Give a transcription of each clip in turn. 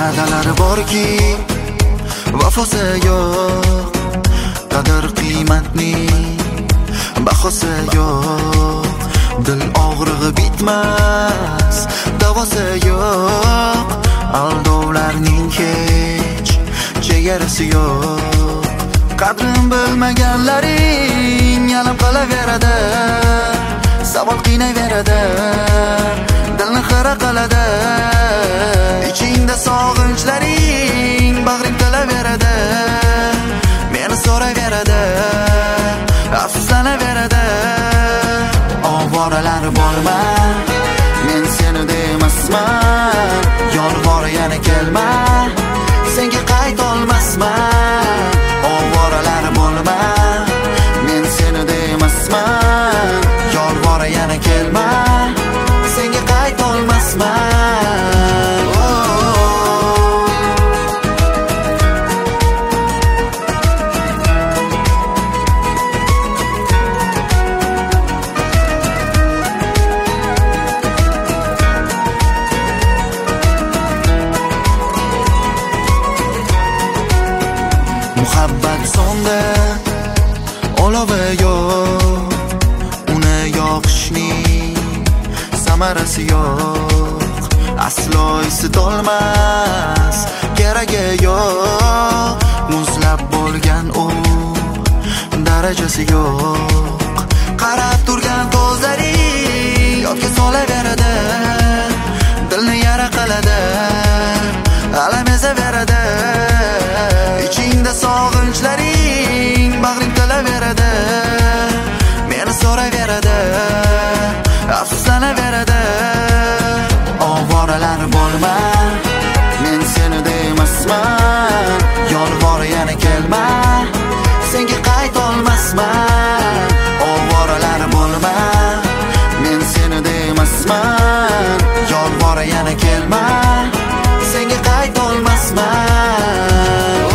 Va'dalari borki vafosi yo'q, qadr qiymatning bahosi yo'q. Dil og'rig'i bitmas, davosi yo'q. Aldovlarning hech chegarasi yo'q. Qadrin bilmaganlaring yanab qolaveradi, savol qiynayveradi, dilni xira qiladi. Ichingda sog'inchlaring bag'ring tilaveradi, meni so'raveradi, afsuslanaveradi. Ovoralar borma, men seni demasman. Yolvor yana kelma, senga qaytolmasman. Ovoralar bo'lma, men seni demasman. Yolvor yana kelma, senga qaytolmasman. Muhabbat sonda olovi yo'q, uni yoqishning samarasi yo'q. Aslo isitolmas, keragi yo'q. Muzlab bo'lgan u darajasi yo'q. Qarab turgan ko'zlaring yodga solaveradi, dilni yara qiladi, alam ezaveradi. Ichingda sog'inchlaring bag'ring tilaveradi, meni so'raveradi, afsuslanaveradi. Ovoralar bo'lma, men seni demasman. Yolvor yana kelma, senga qaytolmasman. Ovoralar bo'lma, men seni demasman. Yolvor yana kelma, senga qaytolmasman.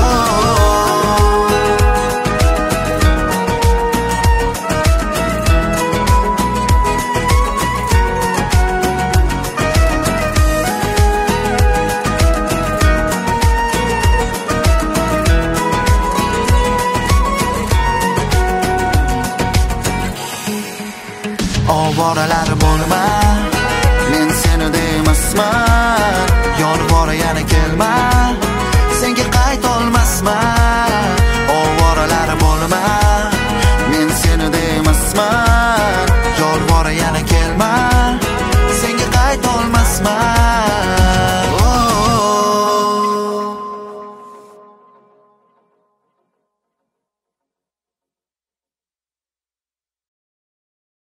Ovoralar bo'lma, men seni demasman. Yolvor yana kelma, senga qaytolmasman. Ovoralar bo'lma, men seni demasman. Yolvor yana kelma, senga qaytolmasman.